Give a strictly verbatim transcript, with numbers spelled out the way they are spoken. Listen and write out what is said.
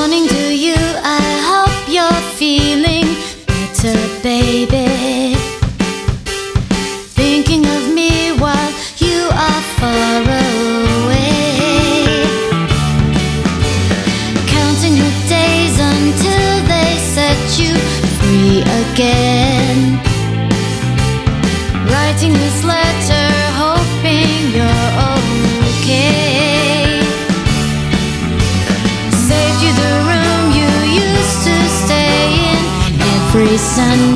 Morning to you, I hope you're feeling better, baby. Thinking of me while you are far away. Counting the days until they set you free again. Writing this letter, hoping you're okay. Saved you the room you used to stay in every Sunday.